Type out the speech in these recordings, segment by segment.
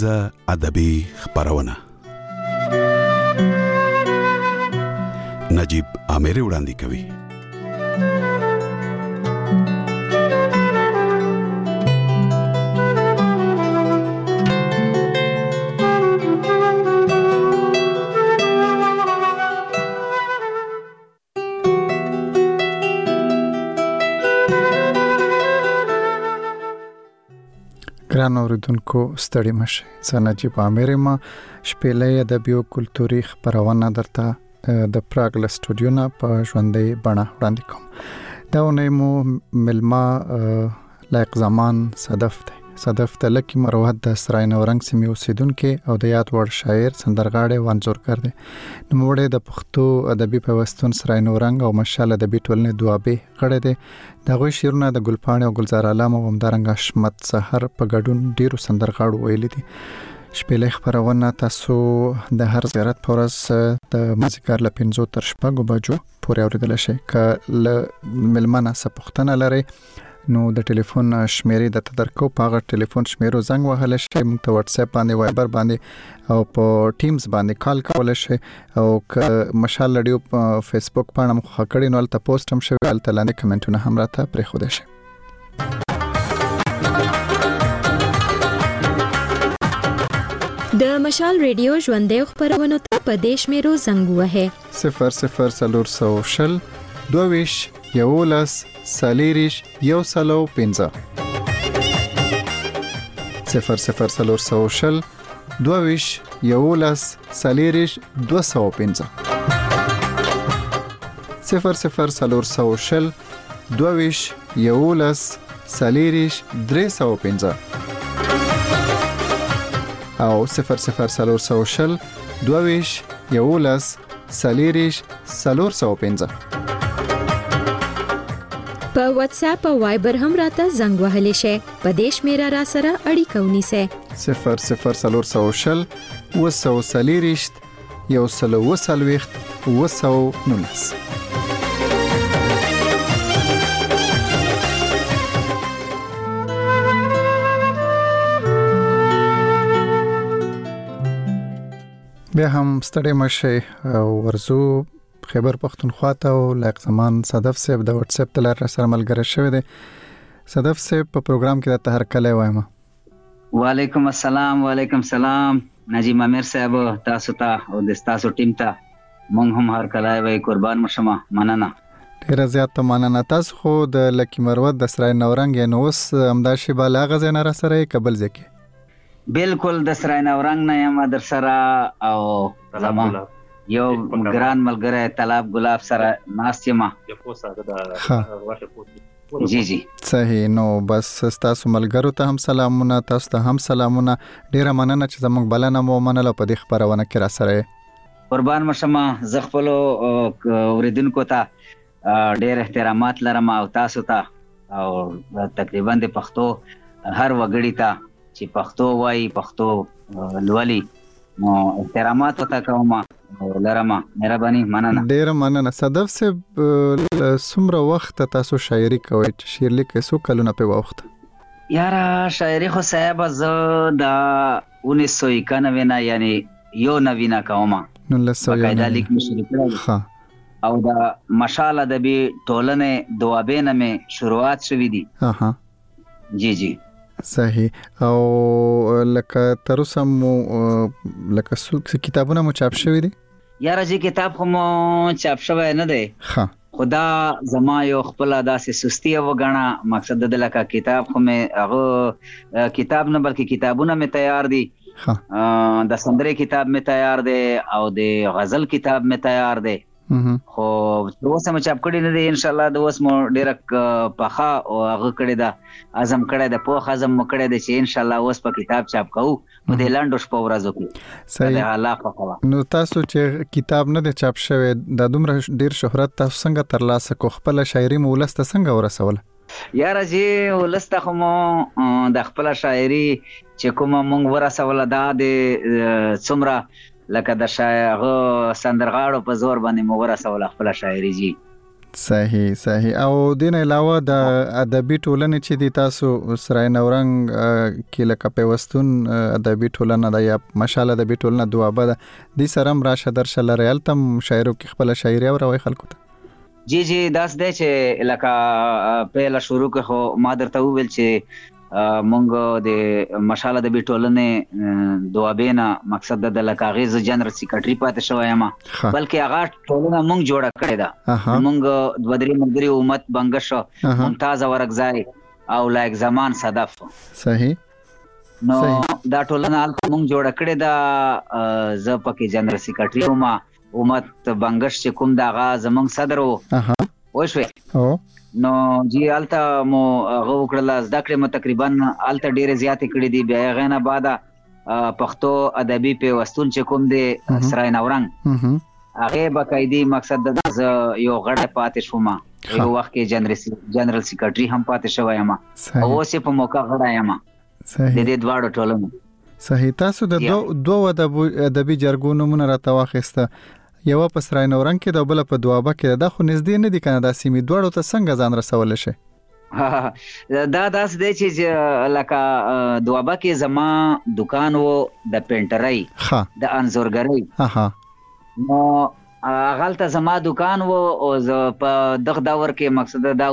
طنزه ادبي خبرونه نجیب آمری وړاندې کوي. ګران اوریدونکو ستړي مشه. زه نجیب آمری ما شپېلې ادبي او کلتوري خبرونه درته د پراګ له سټوډیو نه په ژوندۍ بڼه وړاندې کوم. دا ونې مو ملما لایق زمان صدف دی. صدف د لکی مروت د سرای نورنګ سیمې اوسیدونکو او د یاد وړ شاعر سندرغاړی وانځورګر دی. نوموړی د پښتو ادبي پیوستون سرای نورنګ او مشال ادبي ټولنې دوابه غړی دی. دغه شعرونه د ګلپاڼې او گلزار عالم او همدارنګ حشمت سحر په ګډون ډیرو سندرغاړو ویلي دي. شپېلې خبرونه تاسو د هر زیارت پر ورځ د مازیګر ل 5 تر 6 بجو پورې اوریدل شي. ک ملمنه سپختنه لري نو د ټلیفون شمیرې د تدرکو په ټلیفون شمیرو زنګ وهل شي. موږ ته واتس اپ باندې وایبر باندې او په ټیمز باندې کال کول شي او مشال لډیو فیسبوک باندې مخ کړي نو تل پوسټ هم شوی ال تلانه کمنټونه هم راته پرې خو دي شي. د مشال ریډیو ژوندې خبرونه ته په دیش میرو زنګ وهه 00 22 یولس سالیریش یو سلو 15 00 22 یولس سالیریش 215 00 22 یولس سالیریش 315 او 00 22 یولس سالیریش 415 په واتس اپ او وایبر هم راته زنګ وهلی شي. په دیش میرا را سره اړیکه ونیسه 00 وسو سالیریشت یو سلو وسلويخت وسو نونس. بیا هم ستړي مشه ورزو خیبر پختونخوا ته او لایق زمان صدف صاحب د واتس اپ تلار سره ملګری شوی دی. صدف صاحب په پروګرام کې د تهر کله وایم. وعلیکم السلام. وعلیکم السلام نجیب امیر صاحب، تاسو ته او د تاسو ټیم ته مونږ هم هر کله وای قربان مشمه. مننه ډیر زیات مننه. تاسو خو د لکی مروت د سرای نورنګ نو اوس امداشي بالا غزه نه را سره قبل ځکه بالکل د سرای نورنګ نه یم در سره او زمان یو ګران ملګری طلب ګلاب سره ناستیما. جی جی صحیح. نو بس تاسو ملګرو ته هم سلامونه، تاسو ته هم سلامونه. ډیره مننه چې زموږ بلنه مو منله په دې خبرونه کې را سره. قربان مشمه. زه خپل اوریدونکو ته ډیر احترامات لرم او تاسو ته او تقریبا د پښتو هر وګړي ته چې پښتو وایي پښتو لولي نو احترامات وتا کوم لرم. مهرباني مننه. ډیر مننه. صدف صاحب څومره وخت تاسو شاعري کوئ؟ شعر لیکئ څو کلونه په وخت؟ یاره شاعري خو صاحب زه د 1991 نه یعنی یو نوینا کوم. 1991 لیک مشري کړم او د مشال ادبي ټولنې دوابه نه مې شروعات شوې دي. ها جی جی صحیح. او لکه ترسم لکه څو کتابونه مو چاپ شوی دي؟ یاره جی کتاب خو مو چاپ شوی نه دی. خدا زما یو خپل داسې سستی وګڼه. مقصد د لکه کتاب خو مې هغه کتاب نه بلکې کتابونه مې تیار دي. د سندرې کتاب مې تیار دی او د غزل کتاب مې تیار دی. خو اوس هم چاپ کړی نه دی. ان شاء الله د اوس مو ډیره پخا او هغه کړی دا اعظم کړی د پوخ اعظم مو کړی دی چې ان شاء الله اوس په کتاب چاپ کوو په دې لاندو شپه ورځو کې. صحیح. نو تاسو چې کتاب نه دی چاپ شوی د دومره ډیر شهرت تاسو څنګه ترلاسه کو؟ خپل شاعري مو ولسته څنګه ورسول؟ یاره جی ولسته خو مو د خپل شاعري چې کوم مونږ ورسول دا د څومره لکه د شاعر سندرغاړو په زور باندې مو ورسول خپل شاعري جی. صحیح او دین علاوه د ادبي ټولنې چې د تاسو سرای نورنګ کې لکه پیوستون ادبي ټولنه د یا مشال ادبي ټولنه دوابه د سرم راشه درشل ریالتم شاعرو کې خپل شاعري او روي خلکو ته جی داس دی چې لکه په شروع کې خو ما درته ویل چې مونږ د مشال ادبي ټولنې دوابینا مقصد د لکاغیز جنرال سیکریټری پاتې شوی ما بلکې هغه ټولنه مونږ جوړه کړې ده مونږ دوادري ملګری امت بنگش ممتاز ورکزای او لایک زمان صدف صحیح نو دا ټولنه مونږ جوړه کړې ده ز پکې جنرال سیکریټری ما امت بنگش چې کوم دغه زمونږ صدر وو وشوي نو جی آلتا مو هغه وکړل زده کړې مو تقریبا آلتا ډېرې زیاتې کړې دي بیا هغه نه بعد پښتو ادبي پیوستون چې کوم دی سرای نورنګ هغه باقاعدي مقصد د یو غړ پاتې شوم یو وخت کې جنرال سیکریټری هم پاتې شوی یم او اوس په موقع غړ یم د دې دواړو ټولنو صحیح تاسو د دوه ادبي جرګونو مون راته واخیسته یو په سرای نورنګ کې د بل په دوابه کې د خو نږدې نه دي کنه د سیمې دوړو ته څنګه ځان رسول شي دا داس دی چې لکه دوابه کې زما دکان وو د پینټرۍ د انځورګرۍ نو غلطه زما دکان وو او په دغه دور کې مقصد دا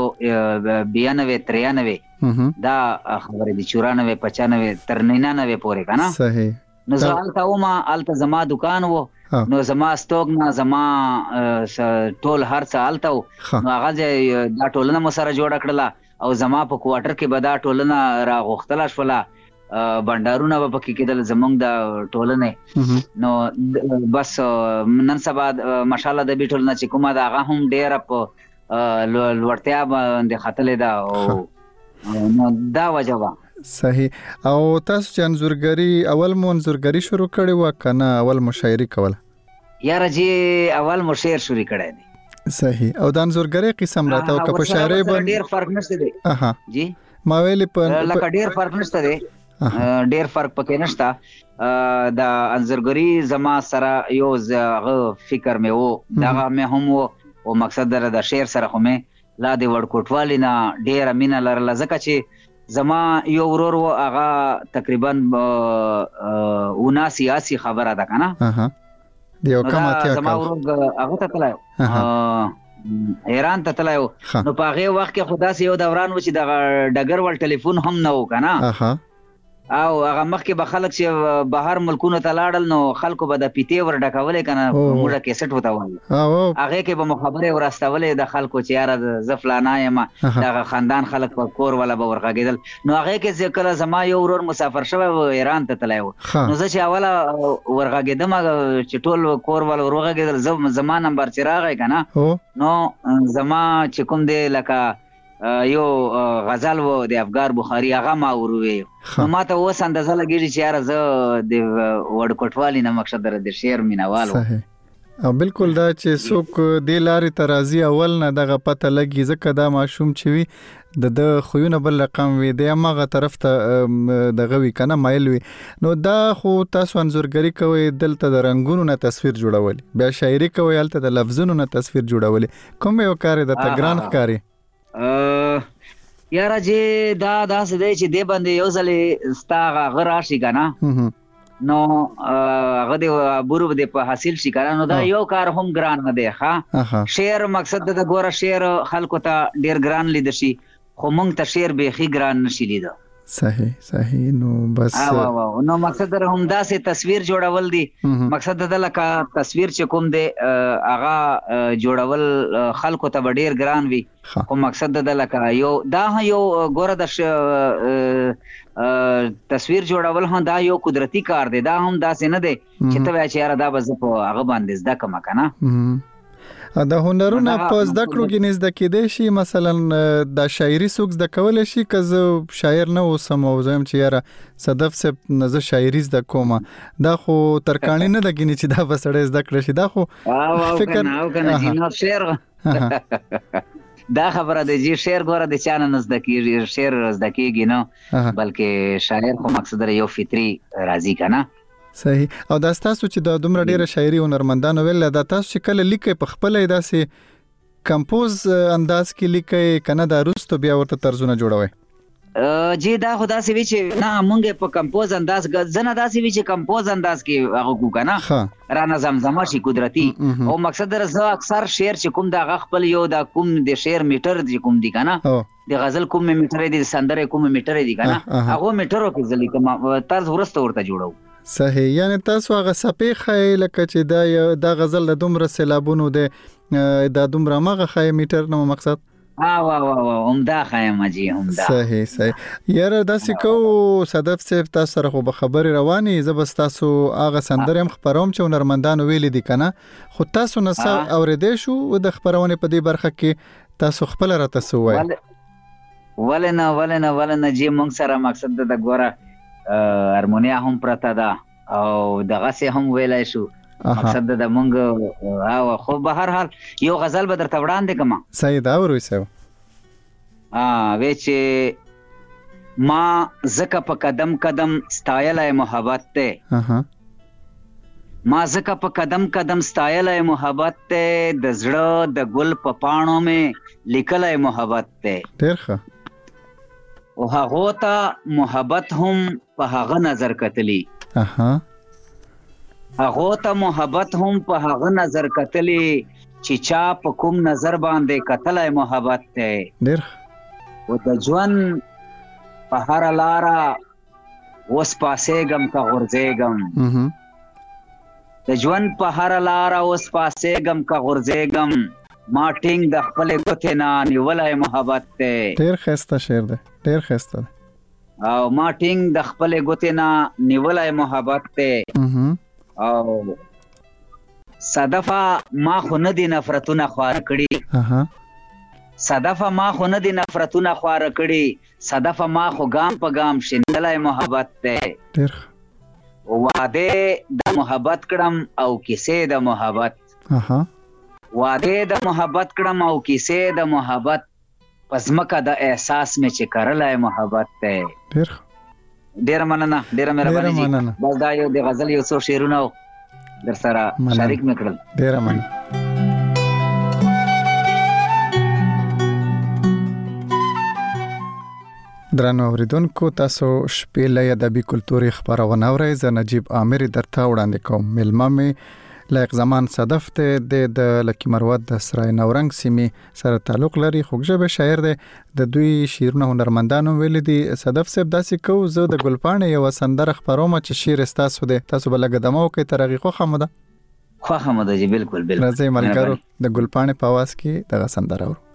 1992 93 دا خبره دي 94 95 تر 99 پورې کنه صحیح نو زالته وما الته زما دکان وو نو زما ستوګنا زما ټول هر څه الته نو هغه دا ټولنه مو سره جوړ کړله او زما په کوارټر کې به دا ټولنه را غوښتله شوله بندارونه به پکې کېدل زمونږ د ټولنې نو بس نن سبا مشال ادبي ټولنه چې کومه ده هغه هم ډېره په لوړتیا باندې ختلې ده او نو دا وجه وه صحیح او تاسو چې انځورګری اول مو انځورګری شروع کړې و کنه اول مو شاعري کوله یاره جی اول مو شعر شروع کړی دی صحیح او د انځورګری قسم راته او په شاعري باندې ډیر فرق نشته دی جی ما ویلي په لکه ډیر فرق نشته دی ډیر فرق پکې نشته د انځورګری زما سره یو فکر مې وو دغه مې هم وو او مقصد د شعر سره خو مې لا د وړکوټوالي نه ډیره مینه لرله ځکه چې زما یو ورور و هغه تقریبا 79 خبره ده کنه دیو کومه ته زما ورور هغه ته تلایو ایران ته تلایو نو په هغه وخت کې خدا سي یو دوران و چې د ډګر ول ټلیفون هم نه و کنه او هغه مخکې به خلک چې بهر ملکونو ته لاړل نو خلکو به د پیټې ور ډکولې کنه موږ کیسټ وته وایي هغه کې به مخابره ورستولې د خلکو چې یاره ز فلانا یم دغه خاندان خلک په کور ولا به ورغږیدل نو هغه کې چې کله زما یو ورور مسافر شوی و ایران ته تلای و نو زه چې اوله ورغږیدم چې ټول کور ولا ورغږیدل زما نمبر چې راغی کنه نو زما چې کوم دی لکه یو غزل و د افغار بخاری هغه ما وروي نو ماته اوس اندازه لګیږي چې یاره زه د وړکوټوالي نه مقصد د شعر مینوال او بالکل دا چې څوک د لارې ترازی اول نه دغه پته لګي ځکه دا ماشوم چې وي د خوونه بل رقم وي د ماغه طرف ته دغه وی کنه مایل وي نو دا خو تاسو انځورګری کوي دلته د رنگونو نه تصویر جوړول بیا شاعري کوي الته د لفظونو نه تصویر جوړول کوم یو کار د تګران ښکاری یاره جی دا داسې دی چې دی باندې یو ځلې ستا هغه راشي که نه نو هغه د عبورو د په حاصل شي که نه نو دا یو کار هم ګران نه دی ښه شعر مقصد د ګوره شعر خلکو ته ډېر ګران لیده شي خو موږ ته شعر بیخي ګران نشي لیده صحیح نو بس نو مقصد در هم داسې تصویر جوړول دي مقصد د لکه تصویر چې کوم دی هغه جوړول خلکو ته به ډېر ګران وي خو مقصد د لکه یو دا یو ګوره د تصویر جوړول هم دا یو قدرتي کار دی دا هم داسې نه دی چې ته وایې چې یاره دا به زه په هغه باندې زده کړم که نه د هنرونو په زده کړو کې نه زده کېدای شي مثلا د شاعري څوک زده کولی شي که زه شاعر نه اوسم او زه یم چې یاره صدف صاحب نه زه شاعري زده کوم دا خو ترکاڼي نه ده ګینې چې دا به سړی زده کړی شي دا خو فکر دا خبره دی چې شعر ګوره د چا نه زده کېږي شعر زده کېږي نه بلکې شاعر خو مقصد یو فطري راځي که نه صحیح او دا تاسو چې د دومره ډیره شاعري هنرمندانو ویل دا تاسو چې کله لیکئ په خپل داسې کمپوز انداز کې لیکي کنه دا روستو بیا ورته طرزونه جوړوي؟ جی دا خدا سی وی چې نه مونږ په کمپوز انداز زنه دا سی وی چې کمپوز انداز کې هغه کو کنه را نظم شي قدرتي او مقصد درزه اکثر شعر چې کوم دا خپل یو دا کوم د شعر میټر چې کوم دی کنه د غزل کوم میټر دی سندره کوم میټر دی کنه هغه میټرو کې ځلی کوم طرز ورسته ورته جوړو. صحیح، یعنی تاسو هغه سپې خای لکه چې دا غزل د دومره سیلابونو د دومره مغه خای میټر نو مقصد عمده خایم جی عمده. صحیح یاره داسې کو صدف صاحب تاسو سره خو به خبرې رواني زبست تاسو هغه سندره هم خبروم چې هنرمندانو ویل دي کنه خو تاسو نه اورېدې شو د خبرونه په دې برخه کې تاسو خپل راته سوای ولنه جی مونږ سره مقصد د ګوره هارمونیا هم پرته ده او دغه سه هم ویلای شو مقصد د مونږ او خو به هر حال یو غزل به درته وړاندې کما. صحیح دا وروي سو وی چې ما زکه په قدم قدم ستایلای محبت ته ما زکه په قدم قدم ستایلای محبت ته د زړه د ګل په پاڼو مې لیکلای محبت ته ډیر ښه او هغه ته محبت هم په هغه نظر کتلی هغه ته محبت هم په هغه نظر کتلی چې چا په کوم نظر باندې کتلای محبت ته ډیر او د ژوند په هر لاره وس پاسېګم کا غورځېګم د ژوند په هر لاره وس پاسېګم کا غورځېګم ما ټینګ د خپل ګوتې نه نیولای محبت ته ډیر ښایسته شعر دی ډیر ښایسته او ما ټینګ د خپل ګوتې نه نیولای محبت ته او صدفه ما خو نه دي نفرتونه خوار کړي صدفه ما خو نه دي نفرتونه خوار کړي صدفه ما خو ګام په ګام شیندلای محبت ته ډیر واده د محبت کړم او کیسې د محبت واده د محبت کړم او کیسې د محبت پزمکه د احساس مې چې کرلای محبت ته ډیر مننه ډیر مهرباني بس دا یو د غزل یو څو شعرونه در سره شریک مې کړل ډیر مننه. درنو اوریدونکو تاسو شپېلې ادبي کلتوري خبرونه اورئ زه نجیب عامر درته وړاندې کوم. ملما مې لایق زمان صدف ته د لکی مروت د سرای نورنګ سیمې سره تعلق لري خوږژبه شاعر دی د دوی شعرونه هنرمندانو ویل دي. صدف صاحب داسې کو زه د ګلپاڼې یو سندره خبروم چې شعر استاسو دی تاسو بل قدمو کې ترغیخو خمده خو خمده جی بالکل راځي ملګرو د ګلپاڼې په आवाज کې دغه سندره ورو.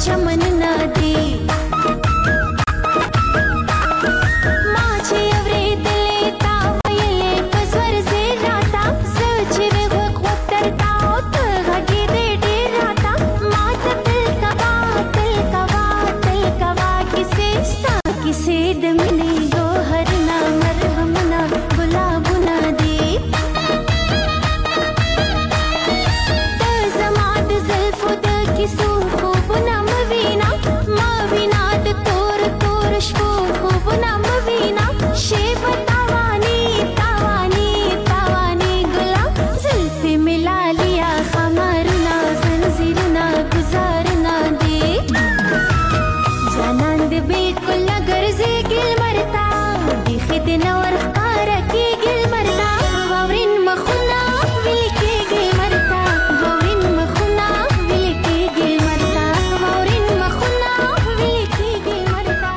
چمن نه دی ما چې اورېدلې تا ویلې پزور زه راته سوچ مې وخت ترتا او ته غږېدې ډېر راته ما ته تل کوا کیسې ستا کیسې د مینې ګوهر نه مرهم نه ګلابونه دي ته زما د زلفو د کیسو خوبونه مه وینا ما وینا د تور تور شپو خوبونه مه وینا شیبه تاواني ګلا زلفې مې لالیا خمارونه زنځیرونه ګزارونه دي جانان دې بالکل نه ګرځي ګل مرتا بیخي دې نه ورښکاره کېږي مرتا واورین مخونه ویلې کېږي مرتا واورین مخونه ویلې کېږي مرتا واورین مخونه ویلې کېږي مرتا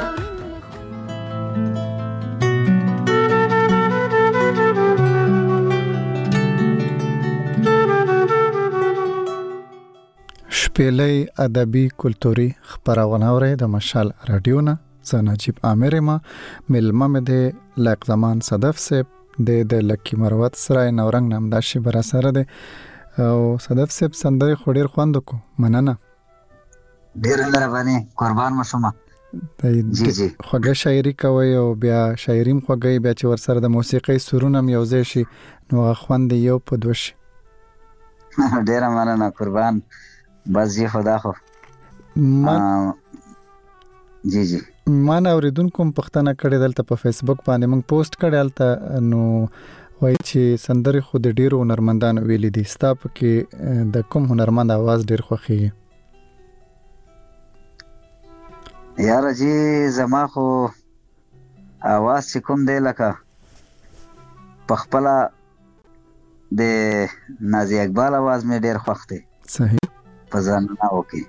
شپېلۍ ادبي کلتوري خپرونه اورئ د مشال رادیو نه. زه نجیب عامر یم. میلمه مې د لایق زمان صدف صاحب د لکی مروت سرای نورنګ نام دا شی برا سره ده او صدف صاحب سندري خو ډیر خوند کو مننه ډیر لربانه قربان مشومه جی خوږه شاعري کوي او بیا شاعریم خوږی بیا چې ور سره د موسیقي سرونه یوځای شي نو خوند یو په دوش ډیر مننه قربان بس جی خدا خو جی ما نه اوریدونکو پښتنه کړي دلته په فیسبوک باندې موږ پوسټ کړل ته نو وای چې سندري خو د ډیرو هنرمندانو ویلي دي ستا په کې د کوم هنرمند आवाज ډیر خوخي یار جی زما خو आवाज چې کوم دی لکه پخپلا د نازي اقبال आवाज مې ډیر خوښ دی صحیح پزان نه وکي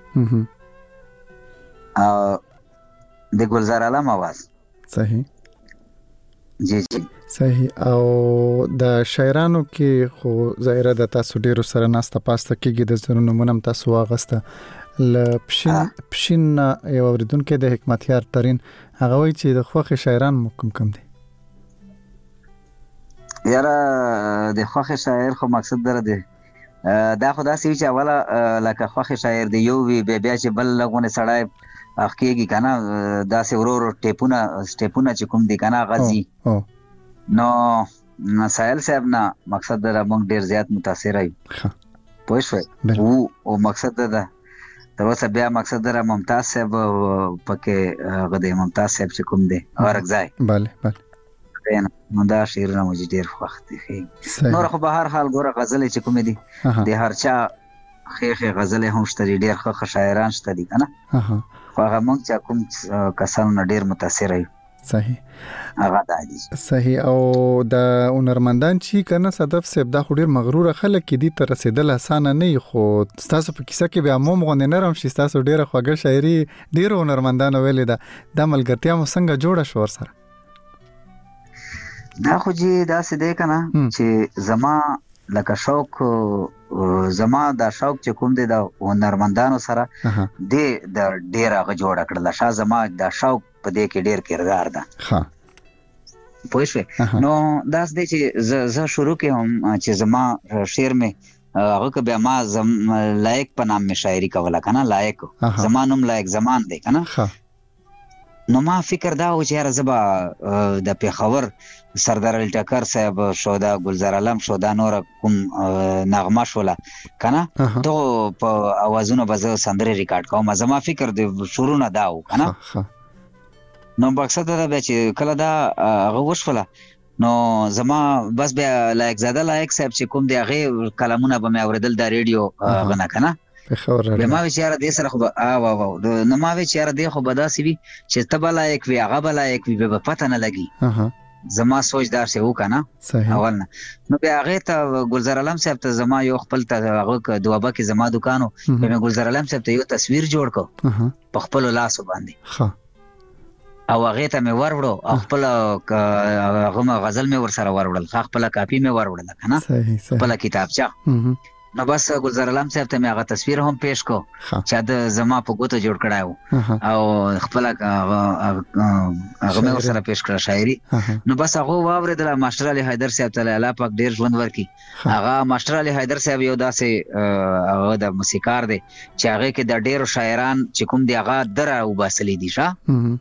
د ګلزار علم आवाज صحیح جی صحیح او د شاعرانو کې خو ظاهره د تاسو ډیرو سره ناسته پاسته کېږي د زرونو مونږ تاسو واغسته ل پښین یو اوریدونکو د حکمتیار ترين هغه وایي چې د خوخه شاعران کم دي یاره د خوخه شاعر خو مقصد در دی دا خدا سوي چې اوله لکه خوخه شاعر دی یو وی بیا چې بل لغونه سړای اخکیږي کنه دا سه ورور سټیپونه چې کوم دي کنه غزي نو سایل صاحب نه مقصد در موږ ډیر زیات متاثر یو پوه شو او مقصد دا تروسه بیا مقصد در ممتاز صاحب پکې غدې ممتاز صاحب چې کوم دي ورغځای bale نو دا شعرونه مو ډیر وخت دي نور خو به هر حال ګوره غزل چې کوم دي د هر چا خېخه غزل هم شته ډیر ښه شاعران شته دي کنه خو هغه موږ چې کوم کسانو ډیر متاثر یو صحیح هغه دایي صحیح او د هنرمندان چې کنه صدف صاحب دا خو ډیر مغرور خلک دي تر رسیدل اسانه نه خو تاسو په کیسه کې به عموم غو نه نرم شي تاسو ډیره خوږه شاعري ډیر هنرمندان ویل دا د ملګرتیا مو څنګه جوړه شو سره دا خو جی دا څه دی کنه چې زما لکه شوق زما دا شوق چې کوم دی د هنرمندانو سره د ډیر هغه جوړ کړل شاه زما دا شوق په دې کې ډیر کردار ده ها پوه شو نو دا څه دی چې زه شروع کوم چې زما شعر مې هغه که بیا ما لایق په نام مې شاعري کوله کنه لایق زمانم لایق زمان دی کنه نو ما فکر دا و چې یاره زبا د پیښور سردار الټکر صاحب شو دا گلزار علم شو دا نور کوم نغمه شوله کنه ته په اوازونو به سندري ریکارډ کوم زما فکر د شروع نه داو کنه نو مقصد دا به چې کله دا هغه وشوله نو زما بس بیا لایق زاده لایق صاحب چې کوم دی هغه کلمونه به مې اوریدل د ریډیو غنه کنه به ما وچاره دې سره خو نو ما وچاره دې خو بداسي وي چې تبلا یک وی هغه بلا یک وی به پته نه لګي زما سوچ دار شه وکنه اول نه نو بیا هغه ته گلزار علم صاحب ته زما یو خپل ته هغه دوابه کې زما دکانو به گلزار علم صاحب ته یو تصویر جوړ کو په خپل لاس باندې او هغه ته مې وروړو خپل هغه غزل مې ور سره وروړل خپل کاپی مې وروړل کنه خپل کتابچه نو بس ګلزار علام صاحب ته مې هغه تصویر هم پیش کو چې د زما په ګوتو جوړ کړایو او خپل هغه مې ورسره پیش کړه شاعري. نو بس هغه واوریدل ماستر علي حیدر صاحب ته الله پاک ډیر ژوند ورکړي. هغه ماستر علي حیدر صاحب یو داسې هغه د موسیقار دی چې هغه کې د ډیرو شاعران چې کوم دی هغه دره وباسلې دي ښه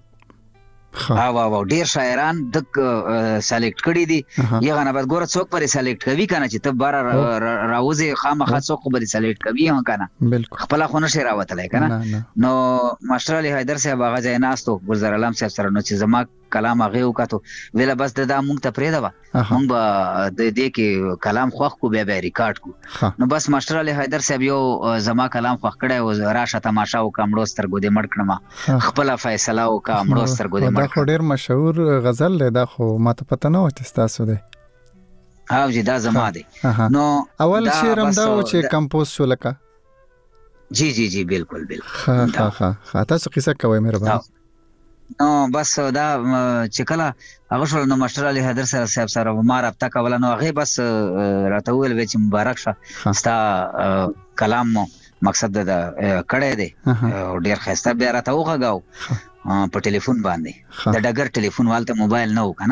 او ډیر شاعران د سلیکټ کړي دي. یغه نه بعد ګوره څوک پر سلیکټ کوي کنه چې ته بار راوځي خامخا څوک پر سلیکټ کوي هم کنه خپل خو نشي راوتلای کنه. نو ماستر علي حیدر صاحب هغه ځای ناستو ګلزار علام صاحب سره نو چې زما کلام هغه وکړو ویله بس دا مونږ ته پرې دا مونږ به د دې کې کلام خوښ کو بیا ریکارډ کو. نو بس ماستر علي حیدر صاحب یو زما کلام خوښ کړی او راشه تماشا او کمړو سترګو دې مړ کړم خپل فیصله او کمړو سترګو دې مړ. دا خو ډیر مشهور غزل دی دا خو ماته پته نه و چې تاسو دی. ها جی دا زما دی. نو اول شعر هم دا و چې کمپوز شو لکه جی جی جی بالکل ها تاسو قصه کوئ مهرباني. نو بس دا چې کله هغه شو نو ماستر علي حیدر صاحب سره ما رابطه کوله نو هغه بس راته ویل چې مبارک شه ستا کلام مقصد دا کړه دی ډیر خسته بیا راته وغاو په ټلیفون باندې د ډګر ټلیفون والته موبایل نه و کنه.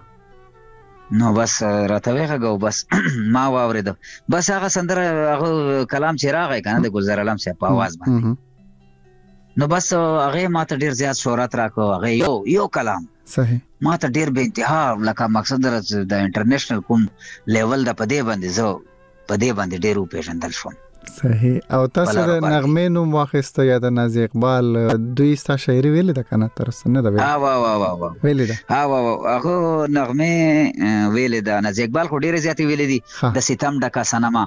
نو بس راته وغاو بس ما واورید بس هغه سندره هغه کلام چې راغی کنه د ګلزار علام صاحب په आवाज باندې. نو بس هغه ماته ډیر زیات شهرت راکو. هغه یو کلام صحیح ماته ډیر به انتها لکه مقصد د انټرنیشنل کوم لیول د پدې باندې زه پدې باندې ډیر پیژندل شوم. صحیح. او تاسو د نغمې نوم واخیسته یا د نازي اقبال دوی ستا شاعري ویلې ده کنه تر څه نه ده ویلې؟ ویلې ده هغه نغمې ویلې ده. نازي اقبال خو ډیر زیات ویلې دي د ستم ډکا سنما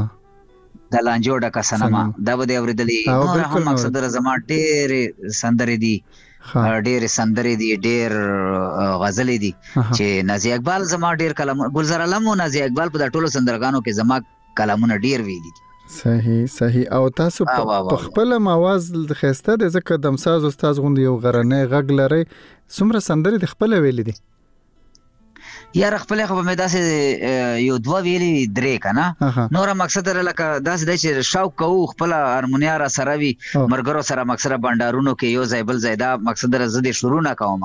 د لانجو ډکا سنما دا به اوریدلې. نو هم مقصد زما ډېر سندرې دي ډېر سندرې دي ډېر غزلې دي چې نازي اقبال زما ډېر کلام ګلزار علام او نازي اقبال په ټولو سندرغانو کې زما کلامونه ډېر ویلي دي. صحیح. او تاسو په خپل आवाज خسته د ځکه دمساز استاد غوند یو غرنه غږ لري څومره سندرې د خپل ویلي دي؟ یار خپل خو مې داسې یو دوه ویلي درې کنه. نور مقصد لکه داسې د شوق کو خپل هارمونیا را سره وي مرګرو سره مقصد بندارونو کې یو ځای بل ځای دا مقصد زده شروع نه کوم.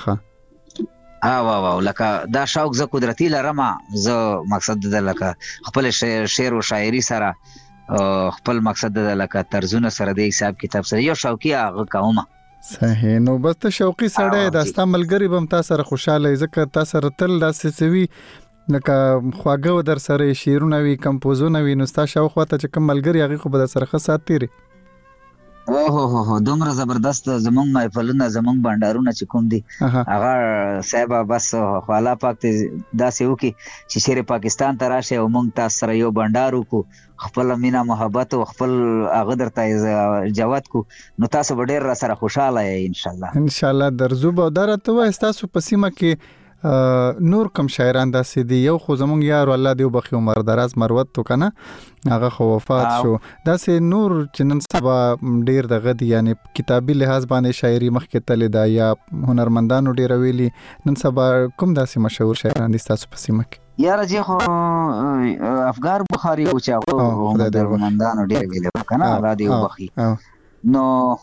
لکه دا شوق ز قدرتي لرم ز مقصد د لکه خپل شعر او شاعري سره خپل مقصد د لکه طرزونه سره د حساب کتاب سره یو شوقي هغه کومه. صحیح. نو بس ته شوقي سړی د استا ملګری بم تاسو سره خوشاله ځکه تاسو سره تل داسې سوي لکه خواږه در سره شعرونه وی کمپوزونه وی نو تاسو شوق وته چې کوم ملګری هغه خو به سره خاصات تیری. اوه دومره زبردست زمونږ محفلونه زمونږ بندارونه چې کوم دي هغه صاحب بس خواله پاک ته داسې وکي چې شیر پاکستان ته راشه او مونږ تاسو سره یو بندار وکړو خپل مینا محبت او خپل هغه درته جواد کو نو تاسو ډېر را سره خوشاله یې ان شاء الله درزو به درته وای تاسو په سیمه کې نور کم شاعران داسې دي یو خو زمونږ یار الله دی وبخي عمر دراز مروت تو کنه هغه خو وفات شو داسې نور چې نن سبا ډیر دغه دي یعنی کتابي لحاظ باندې شاعري مخکې تل دا یا هنرمندانو ډیر ویلي نن سبا کوم داسې مشهور شاعران دي تاسو په سیمه کې؟ یاره جی خو افغار بخاری او چې هنرمندانو ډیر ویلي کنه الله دی وبخي نو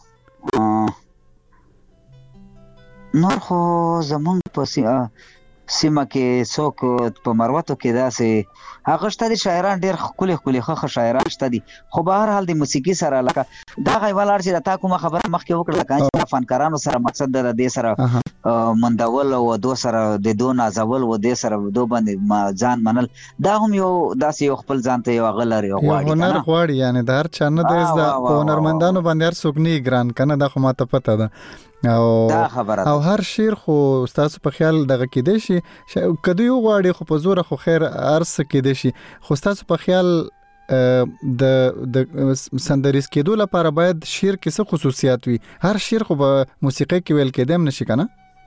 نور خو زمونږ په سیمه کې څوک په مروتو کې داسې هغه شته دي شاعران ډېر ښکلي ښه شاعران شته دي خو به هر حال د موسیقي سره لکه دغه یوه لار چې د تا کومه خبره مخکې وکړه لکه چې فنکارانو سره مقصد د دې سره مندول او دو سره د دو نازول او دې سره دو باندې ځان منل دا هم یو داسې یو خپل ځان ته یو غلر یو غواړي یعنی د هر چا نه د هنرمندانو باندې هر څوک نه ګران کنه دا خو ماته پته ده او هر شعر خو تاسو په خیال دغه کې دی شي کدی یو غواړي خو په زور خو خیر ارس کې دی شي خو تاسو په خیال د سندریز کېدو لپاره باید شعر کې څه خصوصیات وي هر شعر خو په موسیقي کې ویل کېدم نشي کنه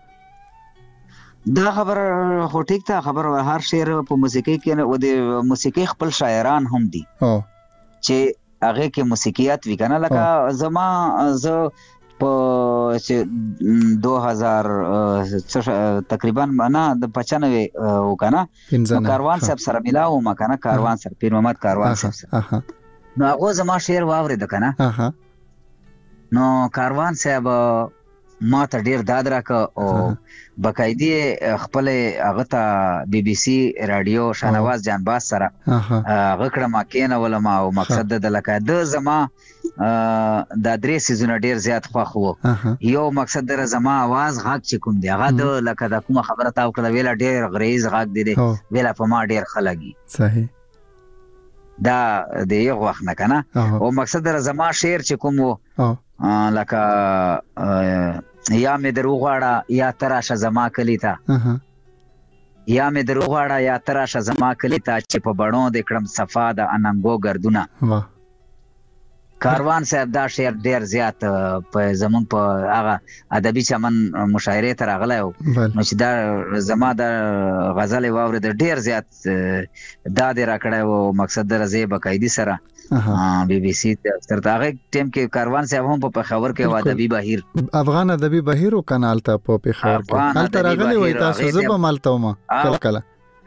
دا خبر خو ټیک ته خبر هر شعر په موسیقي کې او د موسیقي خپل شاعران هم دي چې هغه کې موسیقيات وی کنه لکه زما ز په چې 2000 تقریبا نه د 95 وکنه کاروان صاحب سره ملاو ما کنه کاروان سره پیر محمد کاروان صاحب سره نو هغه زما شعر واورید کنه نو کاروان صاحب ما ته ډیر داد راک او بقایدی خپل هغه ته بي بي سي رادیو شانواز جانباز سره هغه کړه ما کینه ولما او مقصد د لکه د زما د درې سيزونه ډیر زیات خوښ وو یو مقصد در زما आवाज غاک چې کوم دی هغه د لکه د کوم خبره تاو کړه ویلا ډیر غریز غاک دی ویلا په ما ډیر خلګي صحیح دا د یو وخت نه کنه او مقصد در زما شعر چې کوم وو لکه یا مې دروغواړه یا تراشه زما کلی ته یا مې دروغواړه یا تراشه زما کلی ته چې په بڼو د کړم صفا د اننګو ګردونه کاروان صاحب دا شعر ډیر زیات په زمون په هغه ادبي چمن مشاعره ته راغلی و نو چې دا زما د غزل واورید ډیر زیات دا د راکړی و مقصد د رضی بقایدی سره بي بي سي تر هغه ټیم کې کاروان صاحب هم په خبر کې ادبي بهیر افغان ادبي بهیر او کانال ته په خبر کې حالت راغلی وای تاسو زبه مالته ما کله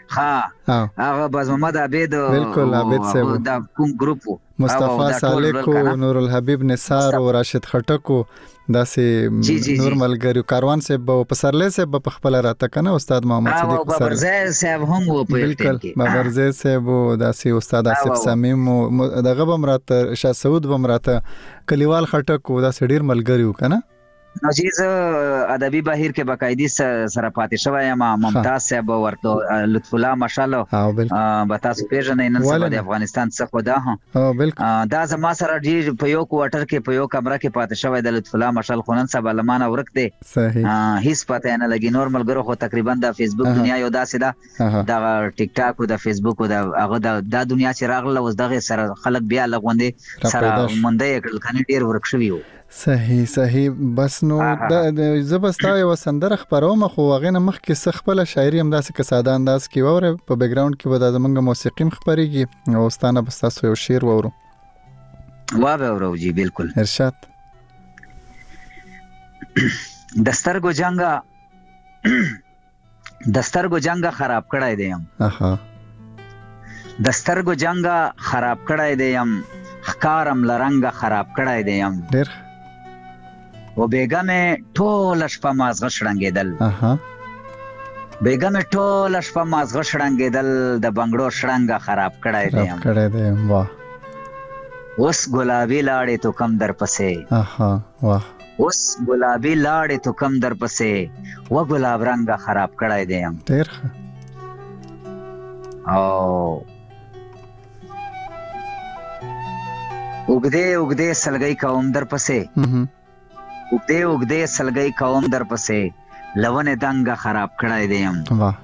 هغه باز محمد عبید بالکل عبید صاحب دا کوم ګروپ مصطفی سالک او نور الحبیب نثار او راشد خټک داسې نور ملګری کاروان صاحب په سرلې صاحب په خپل راته کنه استاد محمد صدیق بابرزه صاحب هم و په بالکل بابرزه صاحب داسې استاد اسف سمیم دغه بمراته شاه سعود بمراته کلیوال خټک داسې ډیر ملګری کنه نو چې ادبي بهیر کې بقایدی سره پاتې شوی ما ممتاز صاحب ورته لطف الله ماشاءالله به تاسو پیژنئ نن سبا د افغانستان څخه خدا بالکل دا زما سره ډیر په یو کوارټر کې په یو کمره کې پاتې شوی د لطف الله ماشاءالله خنن سبا لمانه ورک دی صحیح هیڅ پته نه لګي نورمال ګرو خو تقریبا د فیسبوک دنیا یو داسې دا ټیک ټاک او د فیسبوک او د هغه د دنیا چې راغله اوس دغه سره خلک بیا لغوندې سره مونږ یې کړل ورک شوی وو صحیح بس نو د زبستا یو سندره خبروم خو هغه نه مخ کې خپل شاعري هم داسې که ساده انداز کې وره په بیک ګراوند کې به د زمونږ موسیقي خبريږي او ستانه بس تاسو یو شعر وورو وورو جی بالکل ارشاد دسترګو جنگا خراب کړای دی هم دسترګو جنگا خراب کړای دی هم خکارم لرنګ خراب کړای دی هم ډیر و بیګه مې ټول شپه مازغه شړنګېدل بیګه مې ټول شپه مازغه شړنګېدل د بنگړو شړنګ خراب کړای دی واه اوس ګلابي لاړې تو کم در پسې واه اوس ګلابي لاړې تو کم در پسې و ګلاب رنګ خراب کړای دی ډیر او وګدې سلګي کوم در پسې وګدې سلګي کوم در پسې لونه دنګ خراب کړای دی واه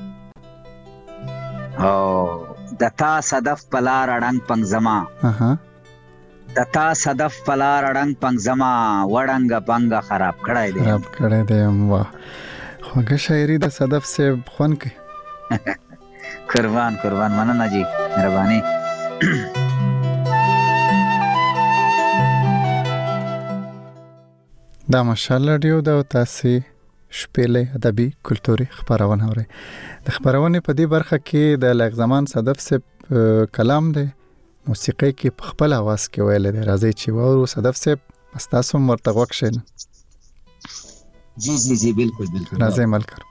او دتا صدف پلار اړنګ پنځما دتا صدف پلار اړنګ پنځما وړنګ پنګ خراب کړای دی واه خوږه شاعري د صدف سے خون کې قربان مننه جی مهرباني دا ماشاءالله ډیو دا تاسو شپېلې ادبي کلتوري خبرونه اوري د خبرونه په دې برخه کې د لغ زمان صدف سے کلام دی موسیقي کې په خپل आवाज کې ویل دی راځي چې وورو صدف سے تاسو مرته وښین جی بالکل راځي ملکر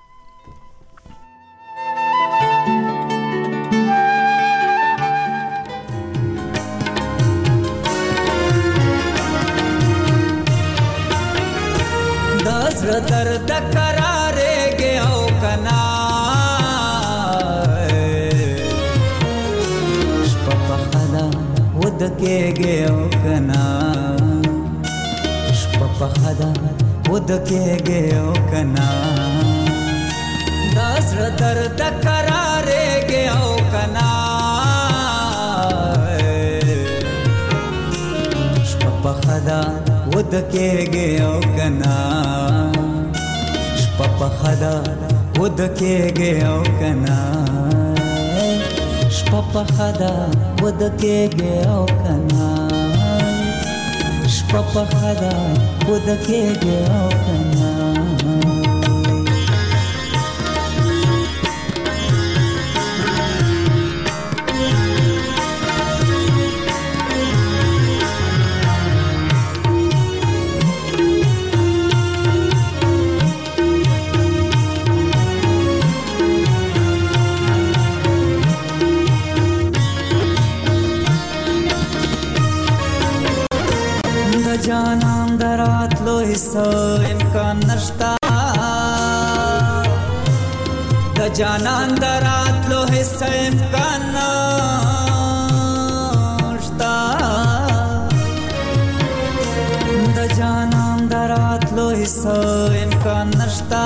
درد کرارے گیا او کنا شپا خدا ود کے گیا او کنا شپا خدا ود کے گیا او کنا درد کرارے گیا او کنا شپا خدا ود کے گیا او کنا شپا خدا ود کے گیا او کنا شپا خدا ود کے گیا او کنا شپه په خدا وده کېږي او کنه جانان دراتلو هیڅ امکان نشتا د جانان دراتلو هیڅ امکان نشتا د جانان دراتلو هیڅ امکان نشتا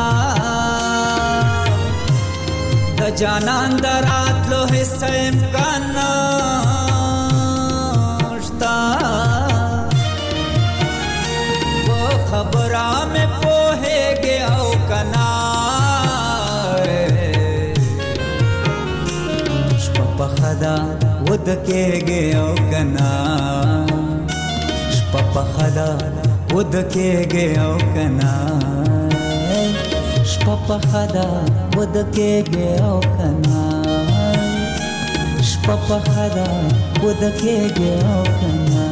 د جانان دراتلو هیڅ امکان نشتا خبرا میں پوہے گیا او کنا شپا پا خدا ودکے گیا او کنا شپا پا خدا ودکے گیا او کنا شپا پا خدا ودکے گیا او کنا شپا پا خدا ودکے گیا او کنا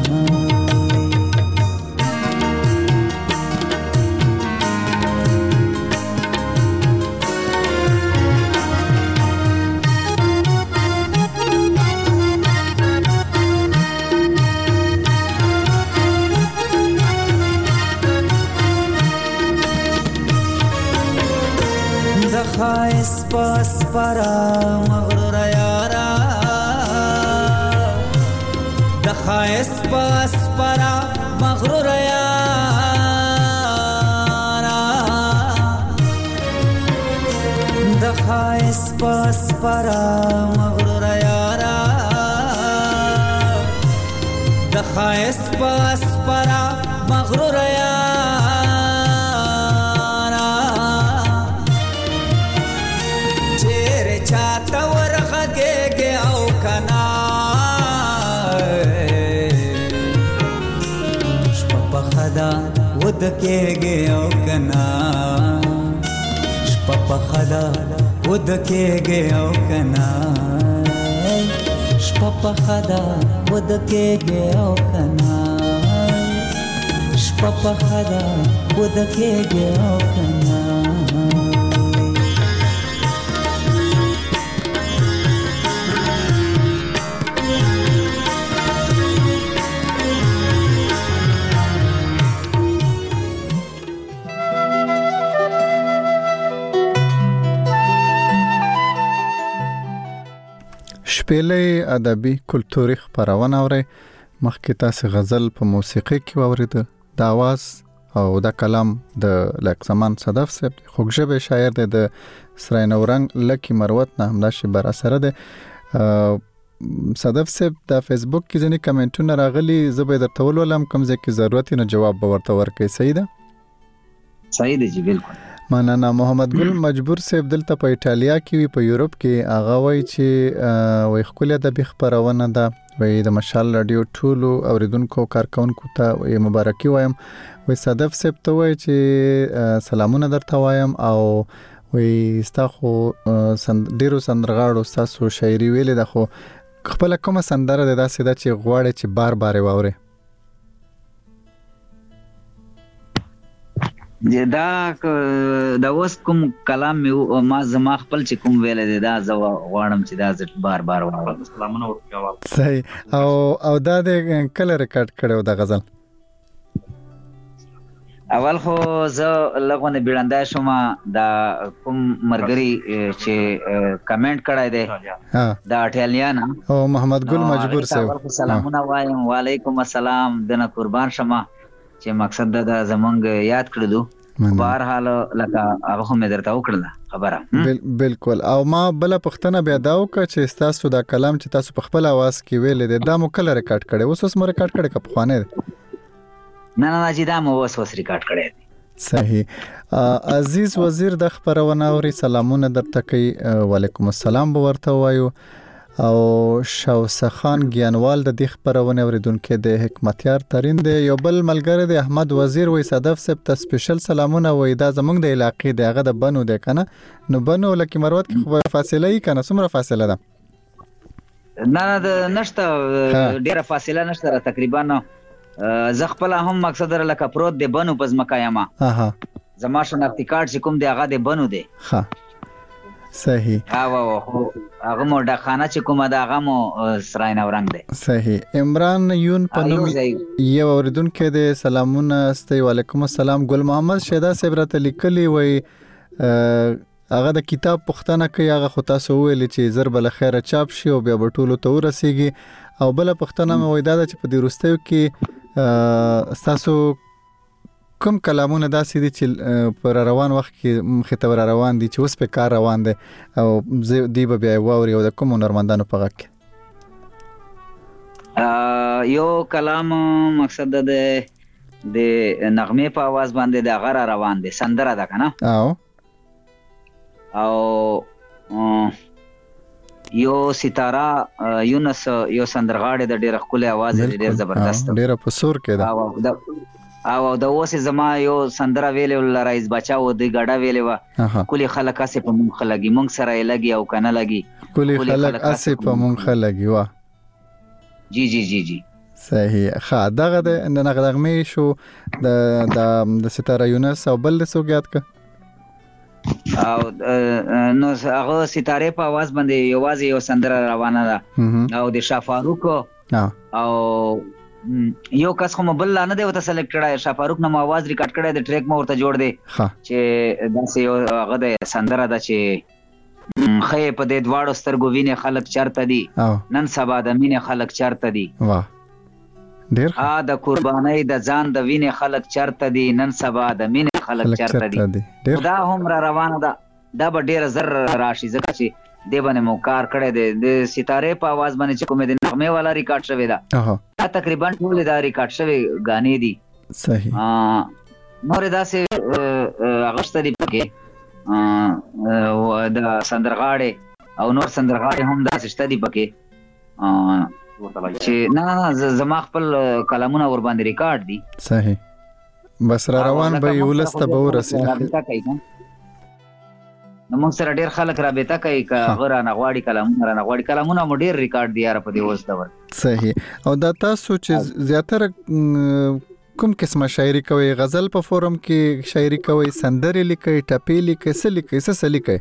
خائس پاس پرا مغرور یارا د خائس پاس پرا مغرور یارا د خائس پاس پرا مغرور یارا د خائس پاس پرا مغرور یارا چاہتا ورخگے گے او کنا شپا پا خدا ودکے گے او کنا شپا پا خدا ودکے گے او کنا شپا پا خدا ودکے گے او کنا شپا پا خدا ودکے گے او کنا شپېلې ادبي کلتوري خپرونه اورئ. مخکې تاسې غزل په موسیقۍ کې واورېده. د اواز او د کلام د لک زمان صدف صاحب خوږ ژبې شاعر دی. د سرای نورنګ لکي مروت نه همداسې بر سره دی. صدف صاحب د فیسبوک کې ځینې کمنټونه راغلي، زه به درته ولولم، کوم ځای کې ضرورت نو جواب به ورته ورکړئ. صحیح ده؟ صحیح دی جی، بالکل. مننه. محمد ګل مجبور صاحب دلته په ایټالیا کې وی، په یورپ کې. هغه وایي چې وای خپل ادبي خپرونه ده، وای د مشال رادیو ټولو اوریدونکو کارکونکو ته وای مبارکي وایم. وای صدف صاحب ته وای چې سلامونه درته وایم، او وای ستاسو ډیرو سندرغاړو ستاسو شاعري ویلې ده، خو خپل کومه سندره ده داسې ده چې غواړي چې بار بار واوري؟ دا اوس کوم کلام ما زما خپل چې کوم ویل دی دا زه غواړم چې دا بار بار واورم. سلامونه ورکوم. صحیح. او دا د کله ریکارډ کړو د غزل؟ اول خو زه لغونه بیړندای شوم دا کوم مرګري چې کمنټ کړای دی دا اټالیان او محمد ګل مجبور صاحب سلامونه وایم. وعلیکم السلام. دنه قربان شمه چې مقصد دا زمونږ یاد کړلو. بهر حال لکه هغه هم درته وکړه خبره. بالکل. او ما بل پښتنه بیا دا وکړه چې تاسو دا کلام چې تاسو په خپل आवाज کې ویل دي دا مو کله ریکارډ کړي؟ اوس مو ریکارډ کړي که په خوانه؟ نه چې دا مو اوس ریکارډ کړي. صحیح. عزیز وزیر د خبرونه اوري، سلامونه درته کوي. وعلیکم السلام به ورته وایو. او شوسه خان ګیانوال د دې خبرونه اوریدونکو د حکمتیار ترين دی. یو بل ملګری د احمد وزیر وې صدف صاحب ته سپیشل سلامونه وې. دا زمونږ د علاقې د هغه د بنو دی کنه. نو بنو لکه مروت کې خو فاصله یې کنه څومره فاصله ده؟ نه د نشته ډیره فاصله نشته تقریبا. زه خپل هم مقصد در لکه پروت دی بنو پز مکایما. زما شناختی کارت چې کوم دی هغه د بنو دی. ها صحیح. هغه مو ډخانه چې کومه دا هغه مو سراین اورنګ دی. صحیح. عمران یون پنوم یو اوریدونکو د سلامونه استي. وعلیکم السلام. ګل محمد شیدا صاحب راته لیکلی وای هغه د کتاب پښتنه کوي. هغه خو تاسو ویل چې زر بل خیره چاپ شي او بیا بټولو ته ورسیږي. او بل پښتنه مې وای دا چې په دې وروستیو کې تاسو کوم کلامونه داسې دي چې پر روان وخت کې مخته ور روان دي چې اوس په کار روان دي او دی به بیا ووري او د کوم نورمندانو په غږ کې یو کلام مقصد د نغمه په आवाज باندې د غره روان دي سندره ده کنه. او یو ستاره یونس یو سندرغاړي د ډېر خپل आवाज لري ډېر زبردست ډېر په سور کې ده. او د اوس زما یو سندره ویلې لرایز بچاو د غډا ویلې وا کلی خلک اسه په مونږ خلګي مونږ سره لګي او کنه لګي کلی خلک اسه په مونږ خلګي وا. جی جی جی جی صحیح. ښه دغه د نغمه شو د ستاره یونس او بل څه یاد ک او نو هغه ستاره په आवाज باندې یوازې یو سندره روانه ده او د شافاروق او یو کس خو بل نه دی وته سلیکټ کړای. شافاروق نو आवाज ریکارډ کړای د ټریک مو ورته جوړ دی چې داسې یو هغه د سندره ده چې خې په دې دواړو سترګو ویني خلک چرته دي نن سبا د مینې خلک چرته دي. واه ډېر د قربانۍ د ځان د ویني خلک چرته دي نن سبا د مینې خلک چرته دي. دا هم را روانه ده. دا به ډېر زر راشي ځکه چې دی باندې مو کار کړی دی د ستاره په आवाज باندې چې کومه د نغمه والا ریکارډ شوی دا تقریبا ټول دا ریکارډ شوی غانې دي. صحیح. نور دا سه اغشت دی پکې د سندرغاړي او نور سندرغاړي هم دا شته دی پکې چې نه زما خپل کلامونه ور باندې ریکارډ دي. صحیح. بس را روان به ولسته به ورسېږي. نو موږ سره ډېر خلک رابطه کوي که غره نغواړي کلامونه مو ډېر ریکارډ دي یاره په دې اوس دور. صحیح. او دا تاسو چې زیاتره کوم قسمه شاعري کوي؟ غزل په فورم کې شاعري کوي، سندرې لیکي، ټپې لیکي، څه لیکي، څه لیکي؟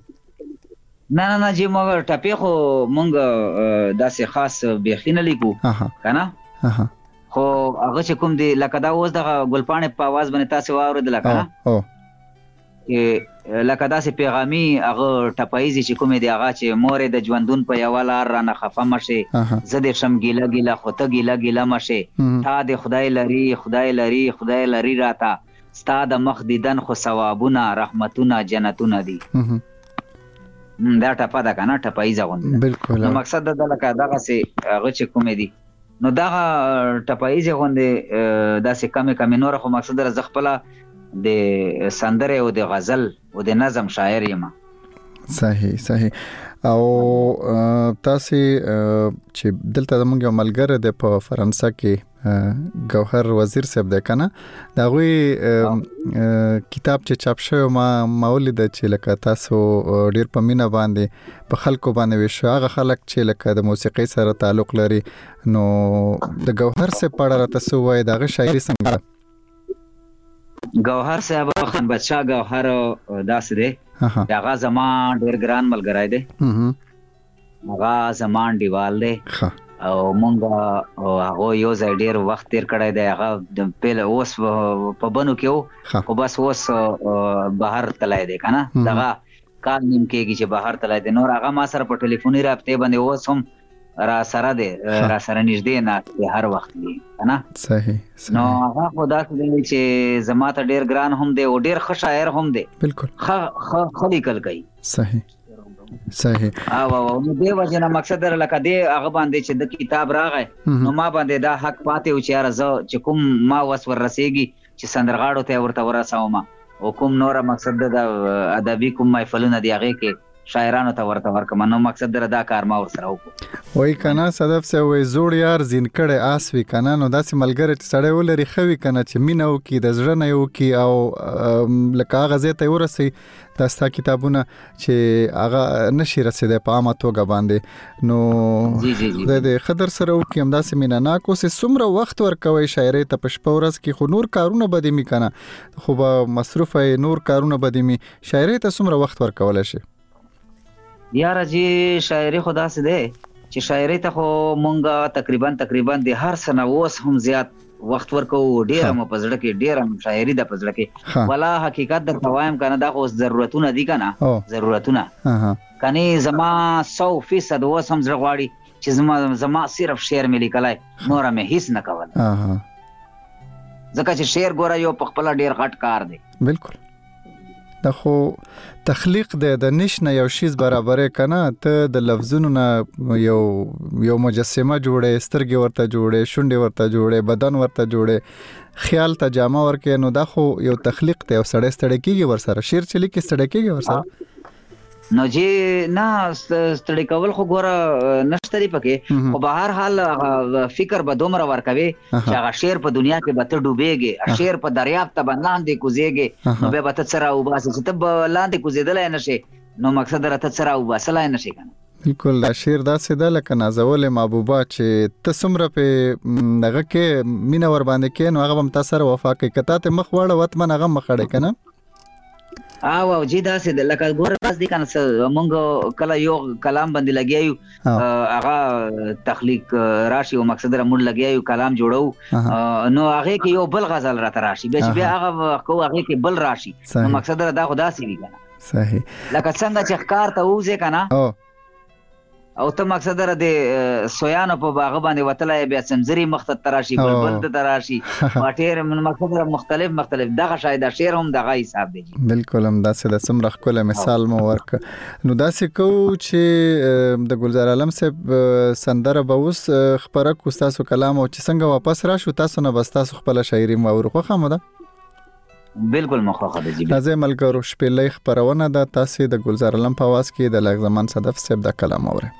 نه جی موږ ټپې خو موږ داسې خاص بیخي نه لیکو کنه. خو هغه چې کوم دی لکه دا اوس دغه ګلپاڼې په आवाज باندې تاسو واورېدل کنه لکه داسې پیغامي هغه ټپایزي چې کومې دی هغه چې مورې د ژوندون په یوه لار رانه خفه مشي زه دې شم ګیله خو ته ګیله مشي تا دې خدای لري راته ستا د مخ دیدن خو ثوابونه رحمتونه جنتونه دي. دا ټپه ده کنه ټپایزه غوندې. بالکل. نو مقصد د لکه دغسې هغه چې کومې دي نو دغه ټپایزه غوندې داسې کمې نور خو مقصد زه خپله د سندره او د غزل او د نظم شاعر یم. صحیح. او تاسو چې دلته زموږ یو ملګری دی په فرانسه کې ګوهر وزیر صاحب دی کنه دا غوي کتاب چې چاپ شوی ما ولید چې لکه تاسو ډیر په مینا باندې په خلکو باندې وشو هغه خلک چې لکه د موسیقي سره تعلق لري نو د ګوهر صاحب په اړه تاسو وایي دا شاعري څنګه؟ ګوهر صاحب خان بادشاه ګوهر داسې دی هغه زمان ډیر ګران ملګری دی هغه زمان دیوال دی او مونږ هغه یو ځای ډیر وخت تیر کړی دی هغه د پیل اوس په بنو کې او بس اوس بهر تلای دی کنه دغه کال نیم کېږي چې بهر تلای دی نور هغه ما سره په ټلیفوني رابطې باندې اوس هم را سره نږدې نه هر وخت دی کنه. صحیح. نو هغه خدا ته دی چې زما ته ډیر ګران هم دی او ډیر ښه شاعر هم دی. بالکل. ښه لیکل کوي. صحیح. او نو دی وجه نه مقصد در لکه دی هغه باندې چې د کتاب راغی نو ما باندې دا حق پاتې و چې یاره زه چې کوم ما وس ور رسېږي چې سندرغاړو ته ورته ورسوم او کوم نوره مقصد د ادبي کوم محفلونه دی هغې کې شاعرانو ته ورکم. نو مقصد دا کار ما ورسره وکړو. وای کنه صدف سه وای زوړ یار زین کړه آس وی کنه نو داسې ملګری چې سړی ولري خوي کنه چې مینه وکي د زړه نه وکي او لکه غزه ته ورسي داستا کتابونه چې هغه نشي رسیدای په عامه توګه باندې نو د خضر سره وکي هم داسې مینه نه کو سه سمره وخت ورکوي شاعري ته پښپو ورځ کې خو نور کارونه بده می کنه خو به مصروفه نور کارونه بده می شاعري ته سمره وخت ورکول شي. یار جی شاعري خدا سي ده چې شاعري ته خو مونږه تقریبا د هر سنه اوس هم زیات وخت ورکو ډیر م پزړه کې ډیر م شاعري د پزړه کې ولا حقیقت در توایم کنه دا خو ضرورتونه دي کنه ضرورتونه کني زما 100% اوس هم زړه غواړي چې زما صرف شعر ملي کلای نور مې هیڅ نه کول ځکه چې شعر ګوره یو په خپل ډیر غټ کار دی. بالکل دا خو تخلیق د نشنه یو شیز برابرې کنه ته د لفظونو نه یو مجسمه جوړې سترګې ورته جوړې شونډې ورته جوړې بدن ورته جوړې خیال ته جامه ورکې نو دا خو یو تخلیق ته یو سړی ستړی کېږي ورسره شعر چې لیکي ستړی کېږي ورسره نو جی نه ستړی کول خو ګوره نشته دی پکې خو به هر حال فکر به دومره ورکوي چې هغه شعر په دنیا کې به ته ډوبېږي شعر په دریاب ته به لاندې کوزېږي نو بیا به ته څه راوباسې چې ته به لاندې کوزېدلی نه شې نو مقصد راته څه راوباسلی نه شې کنه. بالکل دا شعر داسې ده لکه نازولې محبوبه چې ته څومره پې دغه کې مینه ور باندې کې نو هغه به هم تا سره وفا کوي که تا ته مخ واړه وطمن هغه مخ اړی که نه او جی داسې ده لکه ګوره داسې دي که نه مونږ کله یو کلام باندې لګیا یو هغه تخلیق راشي او مقصد را مونږ لګیا یو کلام جوړو نو هغې کې یو بل غزل راته راشي بیا چې بیا هغه کو هغې کې بل راشي نو مقصد را دا خو داسې وي که نه صحیح لکه څنګه چې ښکار ته ووځې که نه او ته مقصد را د سویانو په باغ باندې وتلی بیا سمزري مخ ته تراشي بلبل ته تراشي واټیر مقصد را مختلف دغه شاید شعر هم دغه حساب دی. بالکل هم داسې د څومره ښکلی مثال مو ورک نو داسې کوو چې د ګلزار عالم صاحب سندره به اوس خپره کړو ستاسو کلام او چې څنګه واپس راشو تاسو نه به ستاسو خپله شاعري مو اورو خوښه مو ده بالکل مخوخه ده جی. راځئ ملګرو شپېلۍ خپرونه ده تاسې د ګلزار عالم په اواز کې د لږ زمان صدف صاحب د کلام اورئ.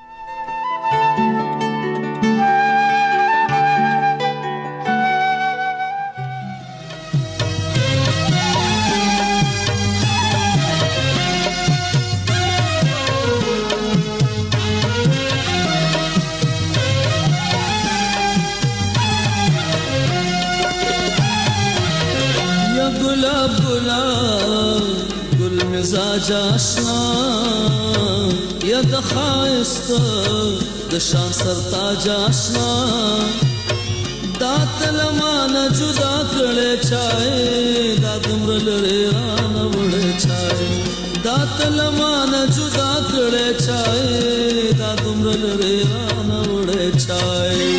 مزاج آشنا یا د خایست د شان سرتاج آشنا دا تلمان جدا کړه چای دا دمر لری ران وړ چای دا تلمان جدا کړه چای دا دمر لری ران وړ چای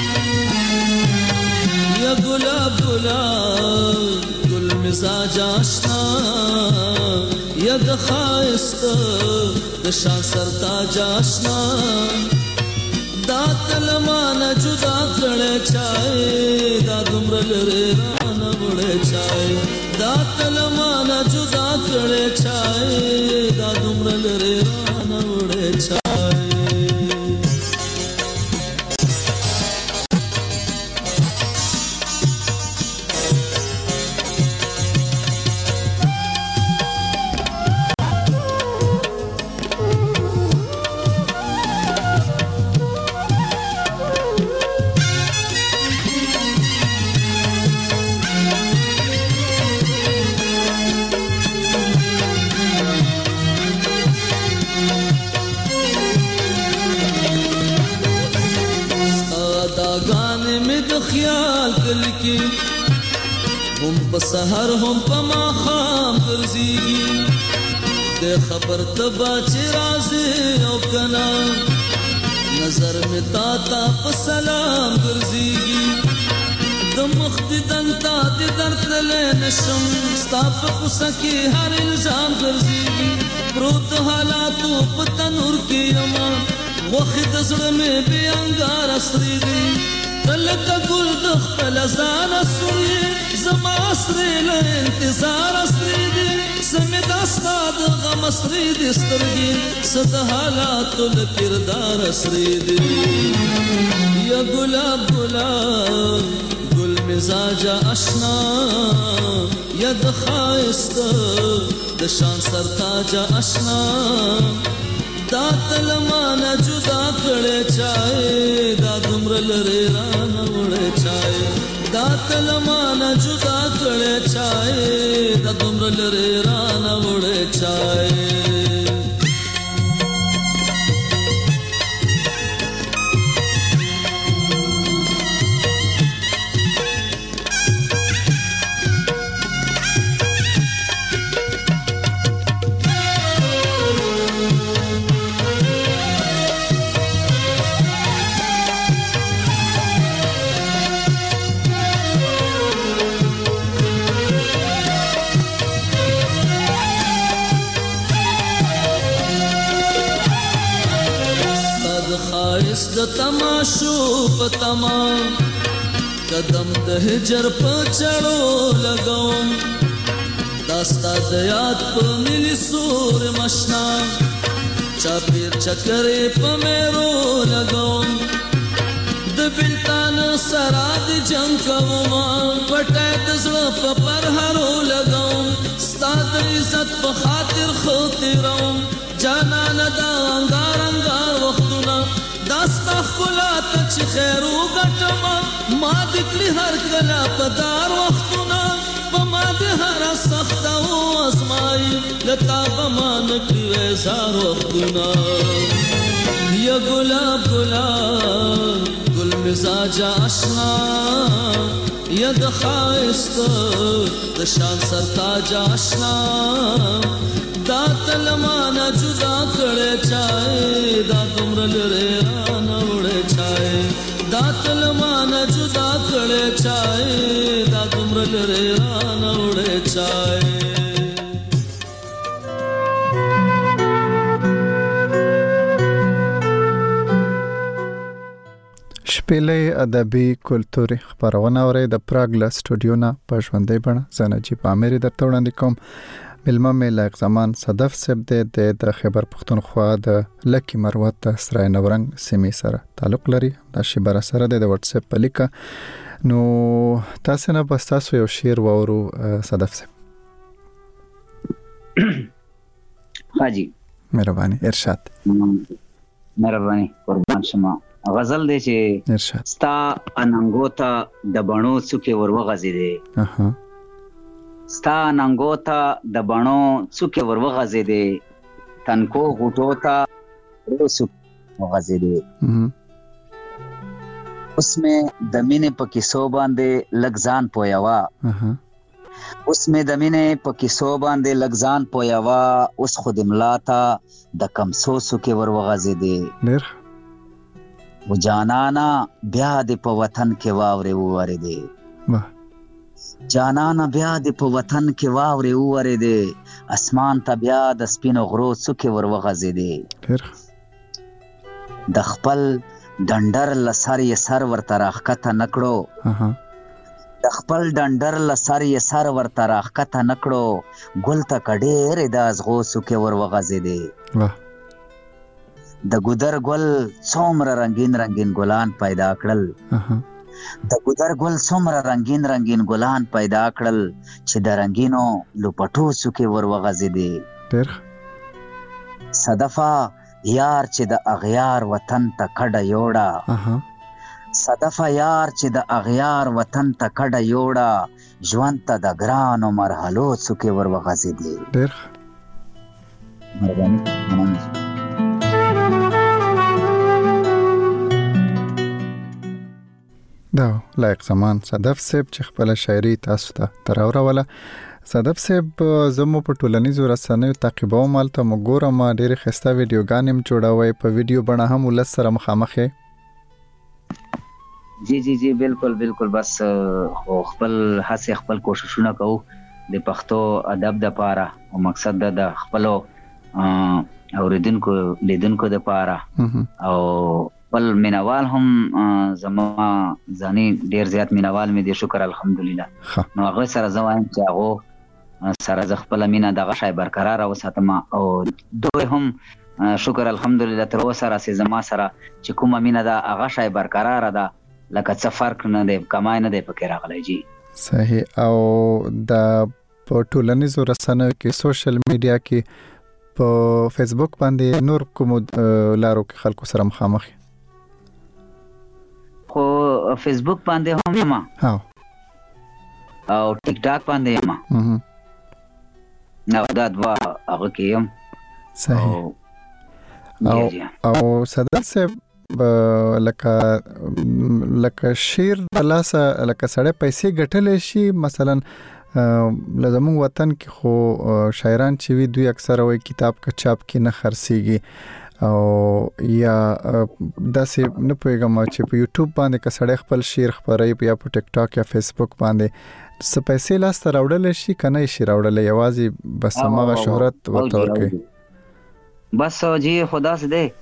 یا ګلاب ګل مزاج آشنا یا د خایست د شان سرتاج آشنا دا تلمان جدا کړه چای دا دمر لری ران وړ چای دا تلمان جدا کړه چای دا دمر لری ران وړ چای. هم په سحر هم په ماښام ګرځېږي د خبر تبا چې راځې او کنا نظر مې تا ته په سلام ګرځېږي د مخ دیدن تا دیدن تللی نشم ستا په کوڅه کې هر الزام ګرځېږي پروت حالاتو په تنور کې یمه غوښې د زړه مې بې انګاره سرې دي لکه ګل د خپل ځان سوري زما سرې له انتظار سرې دي سمې داستا د غم سرې دې سترګې څه د حالاتو له کردار سرې دي یا ګلاب ګلاب ګل مزاج آشنا یا د ښایست د شان سرتاج آشنا دا تلمانه جدا کړې چای دا دومره لرې رانه وړې چای دا تلمانه جدا کړې چای دا دومره لرې رانه وړې چای د تماشو په تمام قدم د هجر په چړو لګوم داستا د یاد په ملي سور مشنا چاپیر چکرې په مېرو لګوم د بلتان سرا د جنگ کوم پټه د زړه په پرهرو لګوم ستا د عزت په خاطر خو تیروم جانان دا انګار انګار وختونه داستا خلا ته چې خیر وګټم ما د کلی هر کله په دار وختونه په ما د هر سخت او ازمای لتا به ما نکړي وزار وختونه یا ګلاب ګلاب ګل مزاج آشنا یا د ښایست د شان سرتاج آشنا دا تلمانه جدا کړې چای دا دومره لرې رانه وړې چای دا تلمانه جدا کړې چای دا دومره لرې رانه وړې چای شپېلې ادبي کلتوري خپرونه اورئ د پراګ له سټوډیو نه په ژوندۍ بڼه زه نجیب عامر درته وړاندې کوم. مېلمه مې لایق زمان صدف صاحب دی د خیبر پښتونخوا د لکي مروت سرای نورنګ سیمې سره تعلق لري. دا شیبر سره د واتس اپ په لیکه نو تاسو نه بس تاسو یو شعر واورو صدف صاحب. حاجی مهرباني ارشاد. مهرباني قربان شما. غزل دی چې ارشاد ستا اننګو ته د بڼو څوکې ور وغځېدې ستا اننګو ته د بڼو څوکې ور وغځېدې تنکو غوټو ته څوکې وغځېدې اوس مې د مینې په کیسو باندې لږ ځان پویوه اوس مې د مینې په کیسو باندې لږ ځان پویوه اوس خو د ملا ته د کمسو څوکې ور وغځېدې ډېر و جانانا بیا د په وطن کې واورې وورېدې جانانا بیا د په وطن کې واورې وورېدې اسمان ته بیا د سپینو غرو څوکې ور وغځېدې د خپل ډنډر له سر یې سر ورته راښکته نه کړو د خپل ډنډر له سر یې سر ورته راښکته نه کړو ګل ته که ډېرې د ازغو څوکې ور وغځېدې د ګودر ګل څومره رنګین رنګین ګلان پیدا کړل د ګودر ګل څومره رنګین رنګین ګلان پیدا کړل چې د رنګینو لوپټو څوکې ور وغځېدې صدفه یار چې د اغیار وطن ته کډه یوړه صدفه یار چې د اغیار وطن ته کډه یوړه ژوند ته د ګرانو مرحلو څوکې ور وغځېدې ډېر مهرباني دا لایق زمان صدف صاحب چې خپل شاعري تاسو ته تراوروله. صدف صاحب زمو په ټولنیزو رسنیو تعقیبوم مالته مګورم ډېرې ښایسته ویډیوګانې هم جوړوئ په ویډیو بڼه هم ولس سره مخامخ یې. جی بالکل بس خپل هڅې خپل کوششونه کوو د پښتو ادب د پاره او مقصد د خپلو اوریدونکو لیدونکو د پاره او بل مینوال هم زما ځاني ډیر زیات مینوال مې دي شکر الحمدلله نو هغه سره زوایم چې هغه سره ز خپل مینه دغه شای برقرار وساتم او دوی هم شکر الحمدلله تر اوسه را سي زما سره چې کومه مینه ده هغه شای برقرار ده لکه څه فرق نه دی کمای نه دی پکې راغلی جی صحیح او د په ټولنیزو رسنیو کې سوشل میډیا کې په فیسبوک باندې نور کوم لارو کې خلکو سره مخامخ خو فیسبوک باندې هم یم او ټیک ټاک باندې یم نو دا دوا هغه کې یم صحیح او صدر صاحب لکه شیر د لاسه لکه سړی پیسې ګټلې شي مثلا لزمون وطن کې خو شاعران چې وی دوی اکثر وای کتاب کا چاپ کې نه خرڅيږي او یا داسې نه پوهیږم چې په یوټیوب باندې که سړی خپل شعر خپروي یا په ټیک ټاک یا فیسبوک باندې څه پیسې لاس ته راوړل شي کنه شي راوړل یوازې بس هغه شهرت ورته ورکړي بس جی خدا سے دے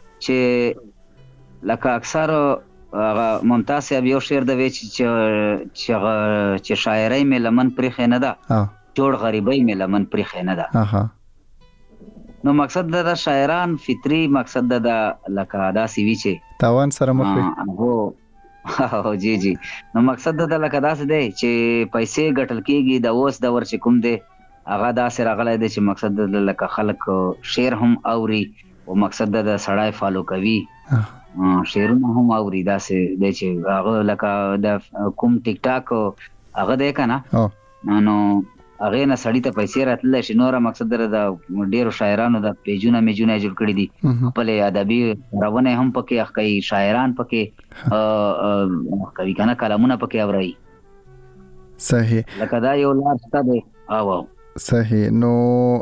چې لکه اکثر ممتاز صاحب یو شعر د وی چې شاعرۍ مې لمن پرې خنه ده جوړ غریبۍ مې لمن پرې خنه ده نو مقصد دا شاعران فطری مقصد دا لکه دا سی وی چې تاوان سره مخ وي جی جی نو مقصد دا لکه دا څه دی چې پیسې ګټل کیږي د اوس د ور چې کوم دی هغه دا سره غلای دی چې مقصد دا لکه خلک شعر هم اوري او مقصد دا سړی فالو کوي شعرونه هم اوري دا سه د چې هغه لکه د کوم ټیک ټاک هغه دی کنه نو هغه نه سړی ته پیسې راتلل شي نور مقصد دا ډیرو شاعرانو د پیجونه میجونه جوړ کړی دي خپل ادبي روونه هم پکې اخکای شاعران پکې کوي کنه کلامونه پکې اوري صحیح لکه دا یو لار ست دی او صحیح نو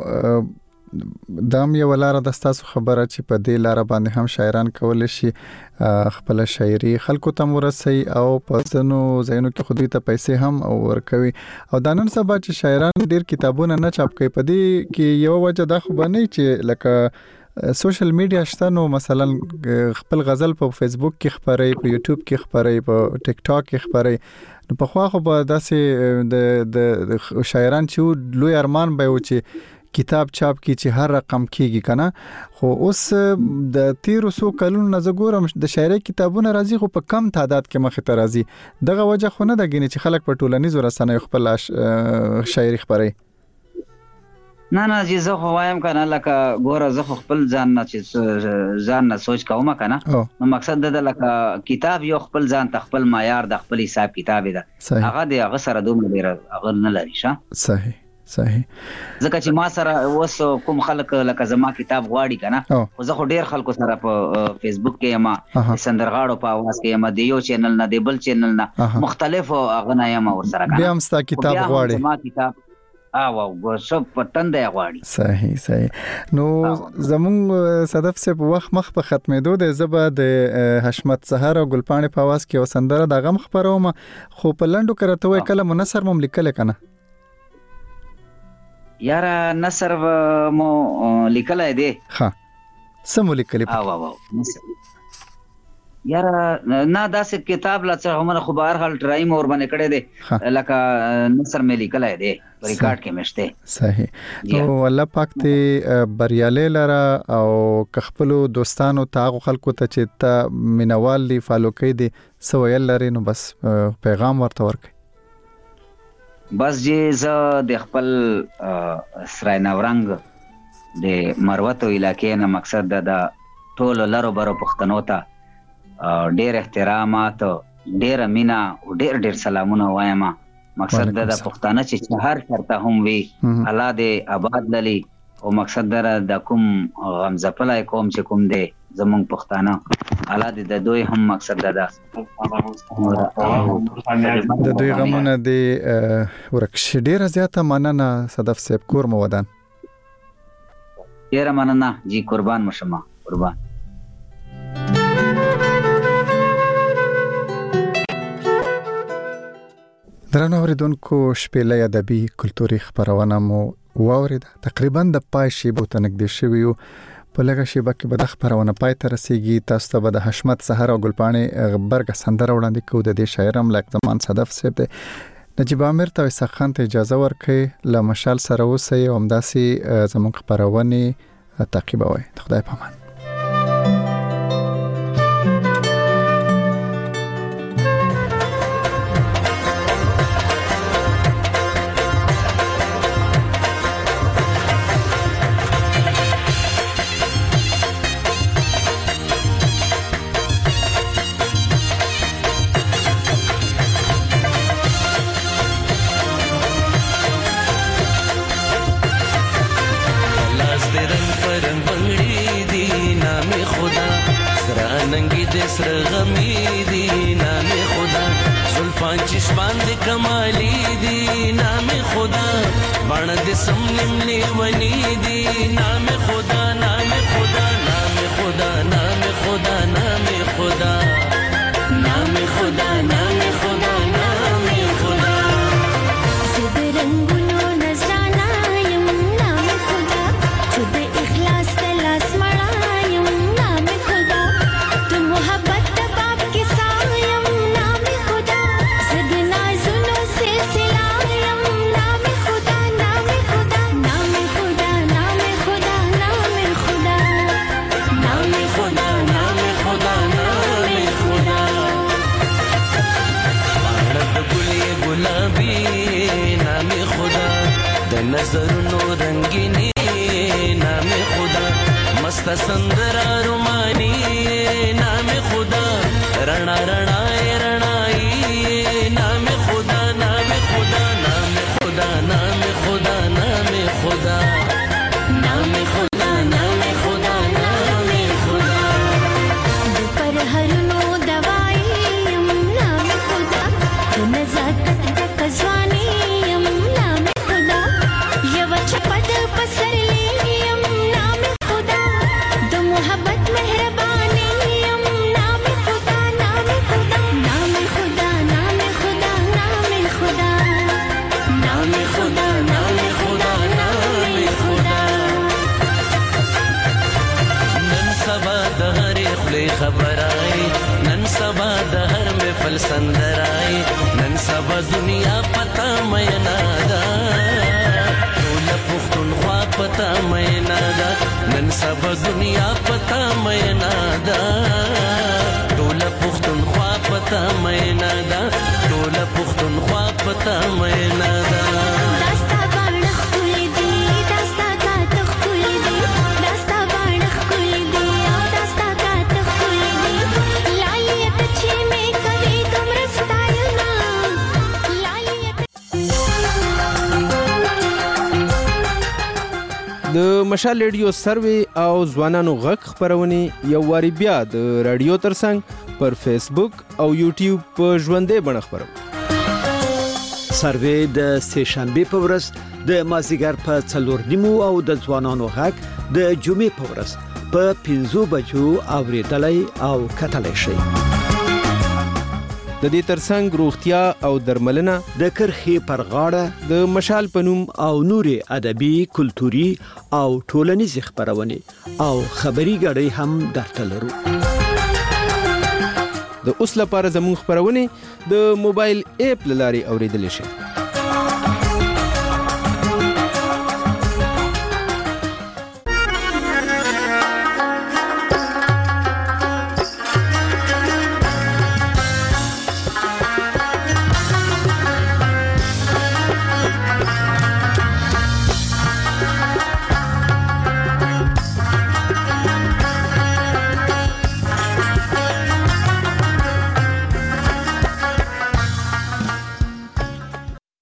دام یو لار د تاسو خبره چې په دې لار باندې هم شاعران کول شي خپل شاعري خلکو ته ورسي او په ځنو زینو کې خودي ته پیسې هم ورکوي او د نن سبا چې شاعران ډیر کتابونه نه چاپ کوي په دې کې یو وجه دا خو باندې چې لکه سوشل میډیا شته نو مثلا خپل غزل په فیسبوک کې خبري په یوټیوب کې خبري په ټیک ټاک کې خبري نو په خو به داسې د شاعران چې لوی ارمان به و چې کتاب چاپ کی چې هر رقم کیږي کنه خو اوس د 1300 کلونو نه زګورم د شاعري کتابونه راځي خو په کم تعداد کې مخ ته راځي دغه وجه خو نه د غني چې خلک په ټولنیزو رسنیو خپل شاعري خبري نه جی زه خو وایم کنه لکه ګوره زه خپل ځان نه سوچ کوم کنه نو مقصد دا لکه کتاب یو خپل ځان ته خپل معیار د خپل حساب کتاب ده هغه د هغه سره دومره ډیر هغه نه لري ښه صحیح ځکه چې ما سره اوس کوم خلک لکه زما کتاب غواړي کنه خو زه خو ډیر خلکو سره په فیسبوک کې یم سندرغاړو په आवाज کې یم د یو چینل نه د بل چینل نه مختلف هغه نه یم ور سره کنه بیا هم ستا کتاب غواړي ما کتاب ګوښه پټن دی غواړي صحیح نو زمون صدف سے په وخت مخ په ختمېدو د زبا د حشمت سحر او ګلپانې په आवाज کې وسندره د غم خبروم خو په لندو کرته وای کله منصر مم لیکل کنه یارا نصر مو لیکلای دی ها سمو لیکلی یارا نه داسې کتاب لا څه عمر خو بهر حال ټرایم اور باندې کړه دی لکه نصر مې لیکلای دی ریکارډ کې مشته صحیح نو الله پاک ته بریاله لرا او خپل دوستانو تاغو خلکو ته چې تا مینوال دی فالو کوي دی سویل لري نو بس پیغام ورته ورکړي بس جی زه د خپل سرای نورنګ د مروتو علاقې نه مقصد د ټولو لرو برو پښتنو ته ډیر احترامات ډیر مینا او ډیر سلامونه وایم مقصد د پښتانه چې هر چرته هم وي الله دې آباد للی او مقصد د کوم غمزپلای کوم چې کوم دی زمونږ پښتانه الله دې د دوی هم مقصد ده د دوی غمونه دی ورکش ډیر زیاته مننه صدف صاحب کور مو ودان ډیر مننه جی قربان مشما قربان درنو اوریدونکو شپېلې ادبي کلتوري خبرونه مو واوریده تقریبا د پای شی بوته نږدې شویو په لږه شیبه کې به د خبرونه پای ته رسیږي تاسو ته به د حشمت سحر او ګلپانې برګ سندره وړاندې کوو د دې شاعر هم لکه زمان صدف صاحب نجیب عامر ته اسحاق خان ته اجازه ورکړئ له مشال سره اوسئ او همداسې زموږ خپرونې تعقیبوئ. د خدای په امان. سر غمی دی نام خدا سلفان چشمان دی کمالی دی نام خدا بان دی سمنم لیونی دی نام خدا نام خدا نام خدا نام خدا نام خدا نام خدا نام خدا نام خدا زد رنگونو نظرانا یم نام خدا چود اخلاص تلاس مڑایم نام خدا تو محبت باپ کی سایم نام خدا زد نازنو سلسلایم نام خدا نام خدا نام خدا نام خدا نام خدا نام خدا نام خدا نام خدا بارد گلی گلابی نام خدا د نظر نو رنگینی نام خدا مست سندرا رومانی نام خدا رنا رنائے رنائی نام خدا نام خدا نام خدا نام خدا نام خدا نام خدا نام خدا نام خدا پر ہر نو دوائی نام خدا نزاکت کزوانی نام خدا یو چپد پسر لیم نام خدا دو محبت مہربانی نام خدا نام خدا نام خدا نام خدا نام خدا نام خدا نام خدا نام خدا نن سبا د هر خلی خبرای نن سبا د هر محفل سندرای نن سبا دنیا پتا مینا دا ټول پښتونخوا پتا مینا دا نن سبا دنیا پتا مینا دا ټول پښتونخوا پتا مینا دا ټول پښتونخوا پتا مینا دا داستا باندې خولې دی داستا کا ته خولې دی داستا باندې خولې دی او داستا کا ته خولې دی لالیت چې مې کوي کوم رستایل نا لالیت د مشال ریډیو سروي او ځوانانو غږ خبرونه یو واری بیا د رادیو ترڅنګ پر فیسبوک او یوټیوب په ژوندې بڼه خبرو. سروي د سه شنبه په ورځ د مازیګر په 4:30 او د ځوانانو غږ د جمعې په ورځ په 5 بجو اوریدلای او کتلای شي. د دې ترڅنګ روغتیا او درملنه د کرخي پر غاړه د مشال پنوم او نوري ادبي کلتوري او ټولنیز خبرونه او خبري غړي هم درته لرو. د اوس لپاره زموږ خبرونه د موبایل اپ لاري اوریدل شي.